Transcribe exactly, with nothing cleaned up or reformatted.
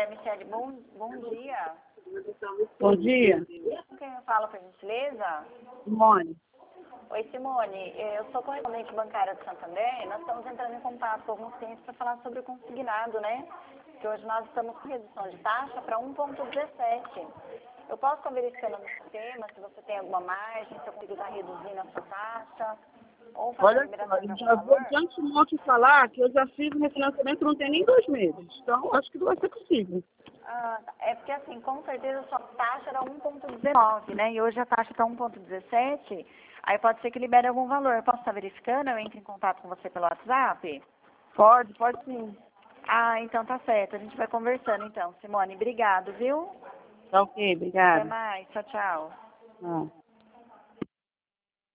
É, Michele, bom, bom dia. Bom dia. Com quem eu falo, por gentileza? Simone. Oi, Simone. Eu sou correspondente bancária do Santander e nós estamos entrando em contato com alguns clientes para falar sobre o consignado, né? Que hoje nós estamos com redução de taxa para um vírgula dezessete. Eu posso estar verificando no sistema se você tem alguma margem, se eu consigo estar reduzindo a sua taxa, ou fazer Olha, liberação de eu algum já vou valor? de antemão aqui falar que eu já fiz o refinanciamento não tem nem dois meses. Então, acho que não vai ser possível. Ah, é porque assim, com certeza a sua taxa era um vírgula dezenove, né? E hoje a taxa está um vírgula dezessete. Aí pode ser que libere algum valor. Eu posso estar verificando? Eu entro em contato com você pelo WhatsApp? Pode, pode sim. Ah, então tá certo. A gente vai conversando então. Simone, obrigado, viu? Tá ok, Até obrigada. mais. Tchau, tchau. Ah.